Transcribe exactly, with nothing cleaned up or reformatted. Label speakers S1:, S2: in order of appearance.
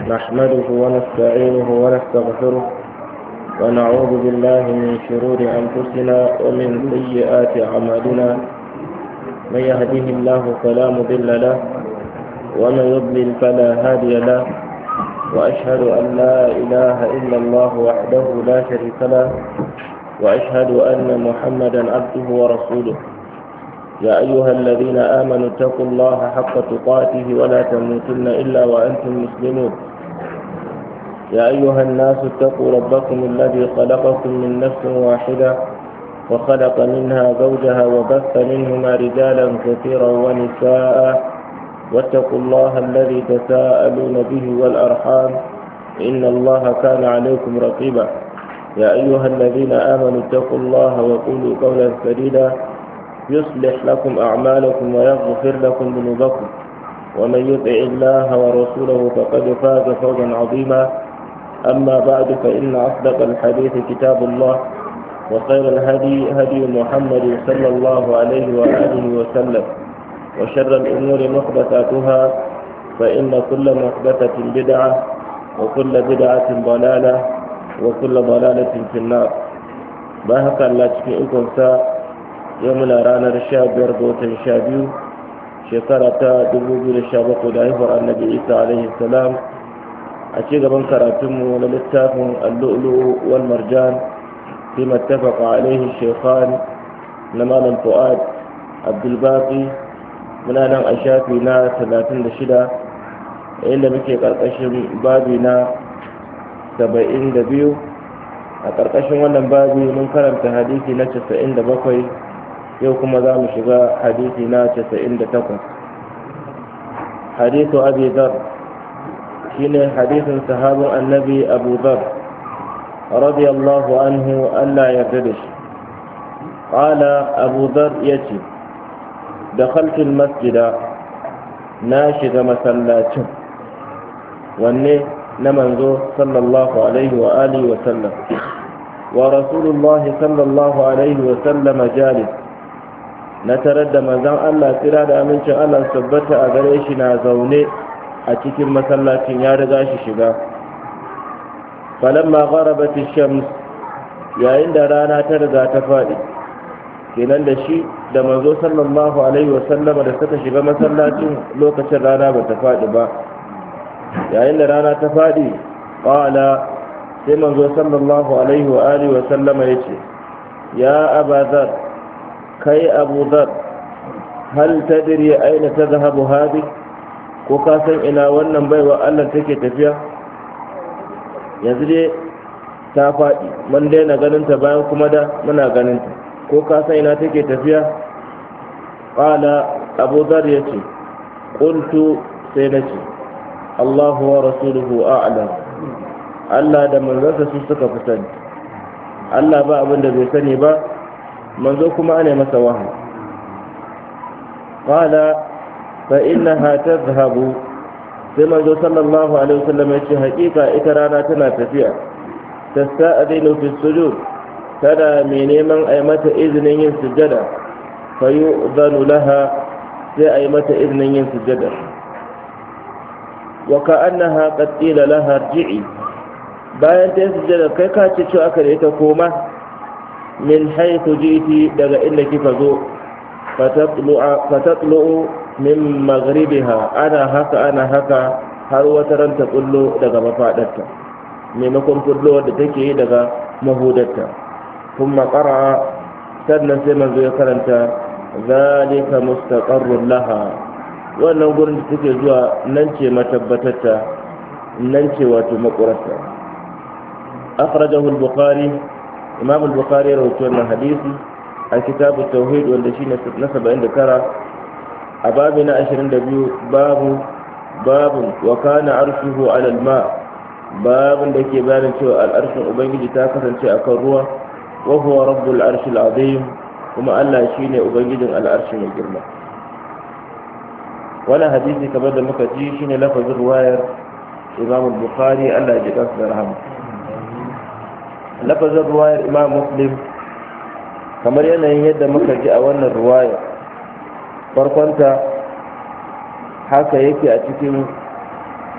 S1: نحمده ونستعينه ونستغفره ونعوذ بالله من شرور أنفسنا ومن سيئات أعمالنا. من يهده الله فلا مضل له ومن يضلل فلا هادي له، وأشهد أن لا إله إلا الله وحده لا شريك له، وأشهد أن محمدا عبده ورسوله. يا أيها الذين آمنوا اتقوا الله حق تقاته ولا تموتن إلا وأنتم مسلمون. يا أيها الناس اتقوا ربكم الذي خلقكم من نفس واحدة وخلق منها زوجها وبث منهما رجالا كثيرا ونساء، واتقوا الله الذي تساءلون به والأرحام إن الله كان عليكم رقيبا. يا أيها الذين آمنوا اتقوا الله وقولوا قولا سديدا يصلح لكم أعمالكم ويغفر لكم ذنوبكم، ومن يطع الله ورسوله فقد فاز فوزا عظيما. أما بعد، فإن أصدق الحديث كتاب الله، وخير الهدي هدي محمد صلى الله عليه وآله وسلم، وشر الأمور محدثاتها، فإن كل محدثة بدعة وكل بدعة ضلالة وكل ضلالة في النار. باهك الله تكيئكم ساء يومنا رانا رشاب يربوت الشابيو شكرة دبوبي للشابق ودعيفر النبي عيسى عليه السلام. أشيغ من كراتمه للتاف اللؤلؤ والمرجان فيما اتفق عليه الشيخان نمال الفؤاد عبد الباقي من أنا أشافينا ثلاثين لشدة إلا بكي قرقشم بابنا سبعين دبيو أقرقشم ونن بابي من كرمت حديثي نتسعين دبقوي يوكم ذا مشغى حديثي نتسعين دتقوي. حديث أبي ذر شين حديث صحاب النبي أبو ذر رضي الله عنه ألا يردش. قال أبو ذر يتي دخلت المسجد ناشد مسلاته واني نمنزو صلى الله عليه وآله وسلم، ورسول الله صلى الله عليه وسلم جالس. نتردى مزان الله تراد أمين شاء الله سبت أغريشنا زوني أتكي مسلاته يارغاش شغا. فلما غربت الشمس يا عند رانا ترغى تفادي kenan da shi da manzo sallallahu alaihi wasallama da suka shiga masallacin lokacin rana ba ta faɗi ba. yayin da rana ta faɗi qala sai manzo sallallahu alaihi wa alihi wasallama yace ya abadhar kai abu dhar hal tadri aina tadhhabu hadi, ko ka san ina wannan baiwa Allah take tafiya? yanzu dai ta faɗi mun daina ganin ta bayan kuma da muna ganin ta, ko ka san ina take tafiya? qala abu dhar yace qultu sai nace Allahu wa rasuluhu a'lam, Allah da manzansa su suka fi sani. Allah ba abin da bai sani ba, manzo kuma ana masa wahayi. qala fa innaha tadhhabu, sai manzo sallallahu alaihi wasallam yace hakika ita rana tana tafiya. tasta'dinu fi sujud, tana mai neman a yi mata izinin yin sujjada. fa yu'dhanu laha, sai a yi mata izinin yin sujjada. wa ka'annaha qad qila laha irji'i, bayan ta yi sujjada kai ka ce cewa aka da ita koma min haythu ji'ti, daga inda kika zo. fatatlu'a fatatlu'u min maghribiha, ana haka ana haka har wata ran ta kullo daga mafadarta, maimakon kullo da take yi daga mahudarta. kuma qara'a, sannan sai manzo ya karanta zalika mustaqarrun laha, wannan gurin da take zuwa nan ce matabbatarta, nan ce wato makurarta. akhrajahu al-bukhari, imam al-bukhari rawaito wannan hadisi a kitab at-tauhid wanda shine na saba'in da tara a babu na ashirin da biyu, babu babu wa kana arshuhu ala al-ma, babun da ke bayanin cewa al-arshin ubangiji ta kasance akan ruwa. wa huwa rabbul arshil azim, kuma Allah shine ubangijin al-arshi mai girma. wannan hadisi kamar da muka ji shine lafazin ruwayar Imam al-Bukhari, Allah ya ji kansa da rahama. lafazin ruwayar Imam Muslim kamar yanayin yadda muka ji a wannan ruwayar farkonta haka yake a cikin